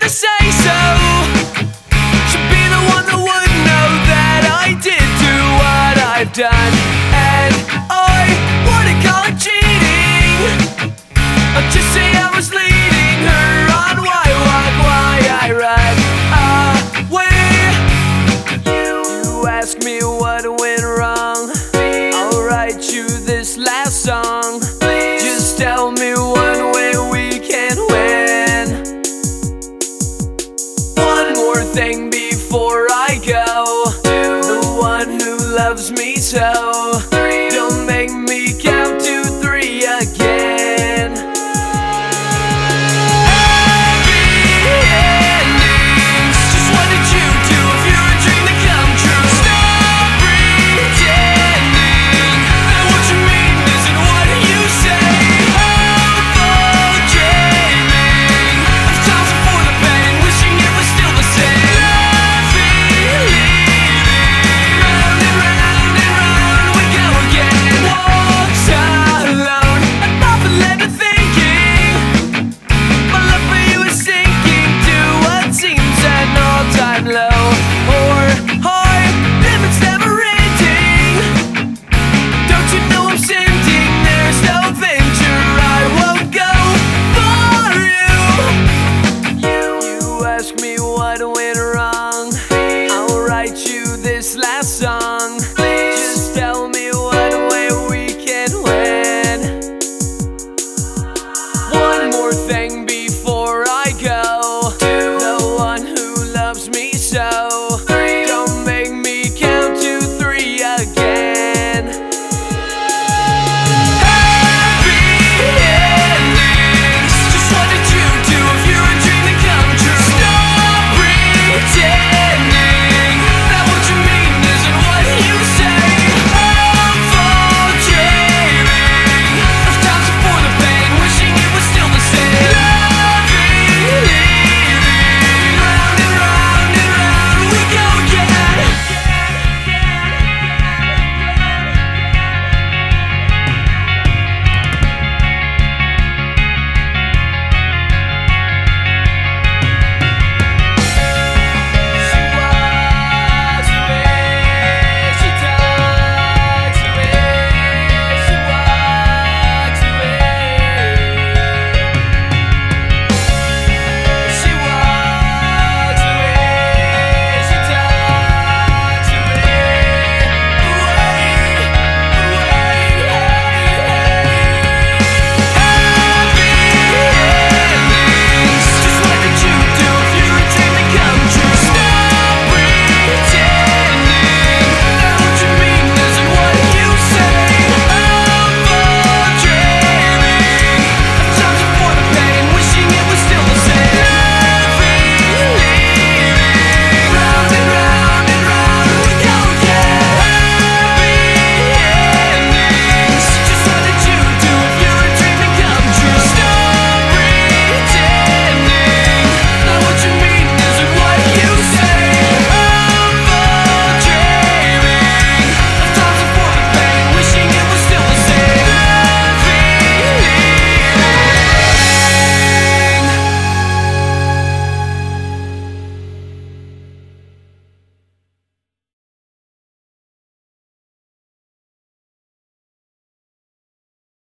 to say so. Should be the one that would know that I did do what I've done, and I wouldn't call it cheating. I'd just say I was leading her on why walk, why I run away. You ask me what went wrong, I'll write you this last song. Just tell me one way we can win. One more thing